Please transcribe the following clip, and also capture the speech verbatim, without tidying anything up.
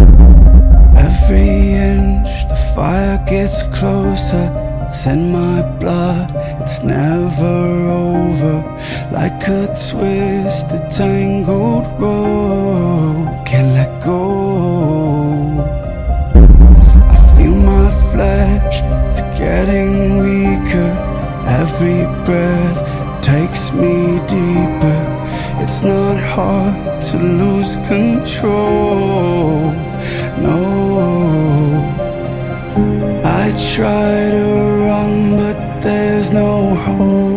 Every inch the fire gets closer. It's in my blood, it's never over. Like a twisted, tangled rope, can't let go. I feel my flesh, it's getting weaker. Every breath takes me deeper. It's not hard to lose control, no. I try to run, but there's no hope.